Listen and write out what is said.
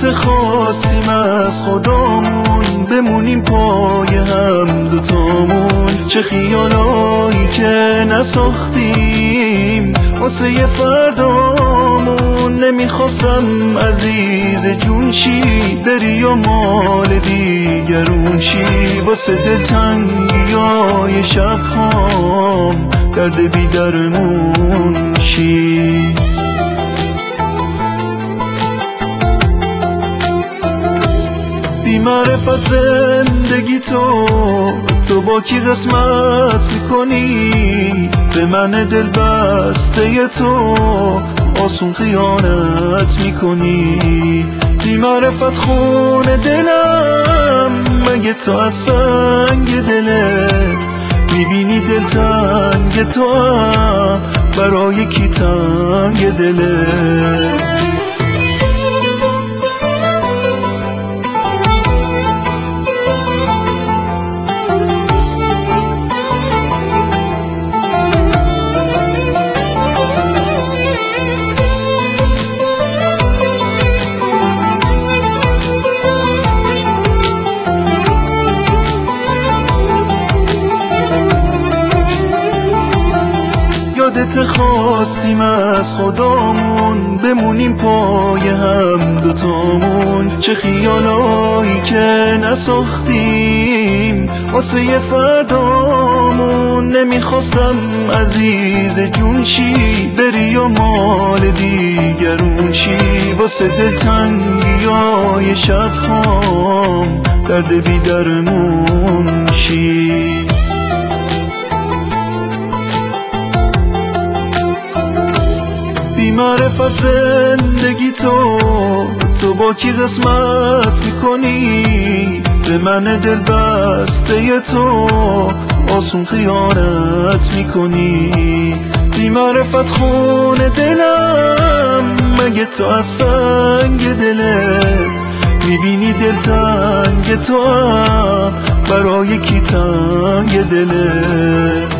یادت خواستیم از خدامون بمونیم پای هم دوتامون، چه خیالایی که نساختیم واسه فردامون. نمیخواستم عزیز جون چی بری و مال دیگرون چی، واسه دلتنگیای شبهام درد بی درمون چی. بی معرفت زندگی تو با کی قسمت میکنی؟ به من دل بسته تو آسون خیانت میکنی. بی معرفت خون دلم مگه تو از سنگ دلت میبینی دلتنگ تو برای کی تنگ دلت؟ یادت خواستیم از خدامون بمونیم پای هم دوتامون، چه خیالایی که نساختیم واسه فردامون. نمیخواستم عزیز جون چی بری و مال دیگرون چی، واسه دلتنگیای شبهام درد بی درمون چی. بی معرفت زندگی تو با کی قسمت میکنی؟ به من دل بسته تو آسون خیانت میکنی. بی معرفت خون دلم مگه تو از سنگ دلت میبینی دلتنگ تو برای کی تنگ دلت؟